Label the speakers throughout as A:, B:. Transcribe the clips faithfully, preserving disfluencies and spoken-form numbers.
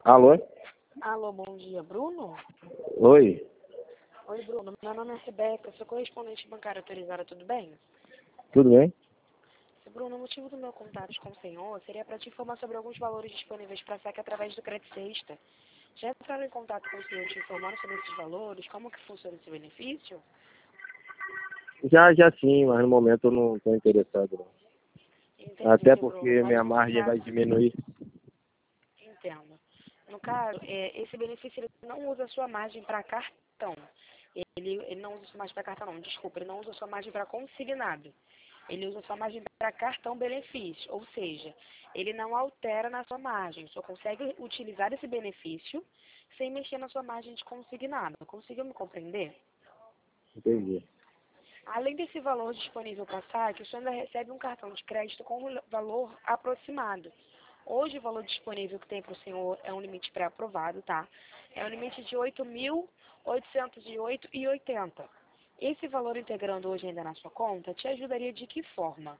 A: Alô?
B: Alô, bom dia, Bruno?
A: Oi,
B: Oi, Bruno. Meu nome é Rebeca, sou correspondente bancária autorizada, tudo bem?
A: tudo bem?
B: Bruno, o motivo do meu contato com o senhor seria para te informar sobre alguns valores disponíveis para saque através do Crédito Sexta. Já entraram em contato com o senhor te informando sobre esses valores? Como que funciona esse benefício?
A: Já, já sim, mas no momento eu não estou interessado, não. Até
B: Entendi, Bruno,
A: porque
B: mas
A: minha
B: no
A: margem vai
B: caso,
A: diminuir.
B: entendo. No caso, é, esse benefício ele não usa a sua margem para cartão. Ele, ele não usa a sua margem para cartão, não, desculpa, ele não usa a sua margem para consignado. Ele usa a sua margem para cartão benefício, ou seja, ele não altera na sua margem, só consegue utilizar esse benefício sem mexer na sua margem de consignado. Conseguiu me compreender?
A: Entendi.
B: Além desse valor disponível para saque, o senhor ainda recebe um cartão de crédito com um valor aproximado. Hoje o valor disponível que tem para o senhor é um limite pré-aprovado, tá? É um limite de oito mil oitocentos e oito reais e oitenta centavos. Esse valor integrando hoje ainda na sua conta te ajudaria de que forma?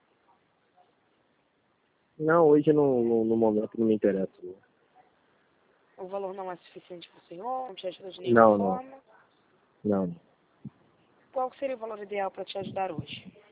A: Não, hoje no, no, no momento não me interessa. Não,
B: O valor não é suficiente para o senhor? Não te ajuda de nenhuma
A: não, não.
B: forma?
A: não.
B: Qual seria o valor ideal para te ajudar hoje?